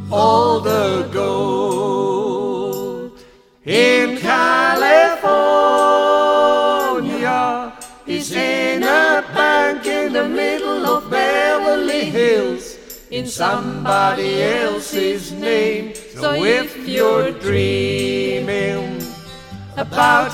all the gold. In California is in a bank in the middle of Beverly Hills, in somebody else's name. So if you're dreaming about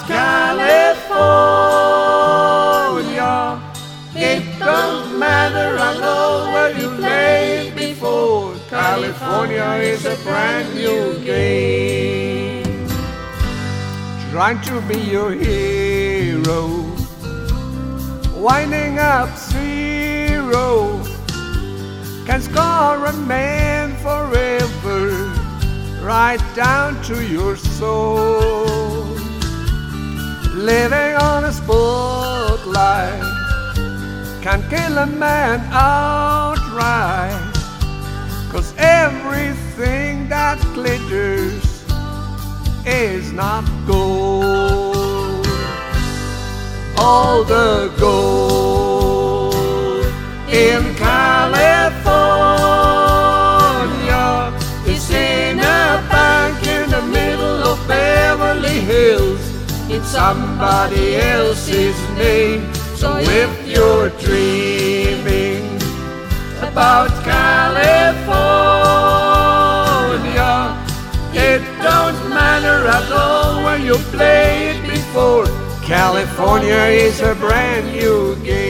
California, it don't matter at all where you played before. California is a brand new game. Trying to be your hero, winding up zero, can scar a man forever, right down to your soul. Living on a spotlight can kill a man outright, 'cause everything that glitters is not gold. All the gold in California is in a bank in the middle of Beverly Hills, in somebody else's name. So if you're dreaming about California, it don't matter at all where you played before. California is a brand new game.